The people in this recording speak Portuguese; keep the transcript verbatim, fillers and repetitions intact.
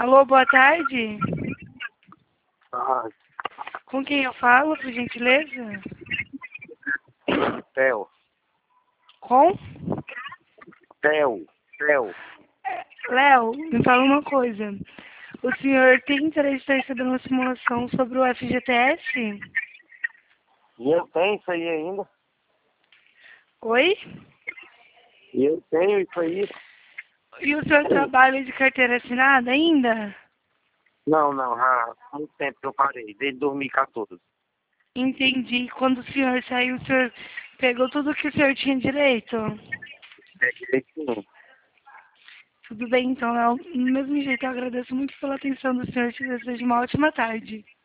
Alô, boa tarde. Ah, Com quem eu falo, por gentileza? Theo, Com? Theo, Theo. Léo, me fala uma coisa. O senhor tem interesse em receber uma simulação sobre o F G T S? E eu tenho isso aí ainda. Oi? E eu tenho isso aí. E o senhor trabalha de carteira assinada ainda? Não, não, há muito tempo que eu parei, desde dois mil e quatorze. Entendi. Quando o senhor saiu, o senhor pegou tudo que o senhor tinha direito? É direitinho. Tudo bem, então, Léo. Do mesmo jeito, eu agradeço muito pela atenção do senhor. Te desejo uma ótima tarde.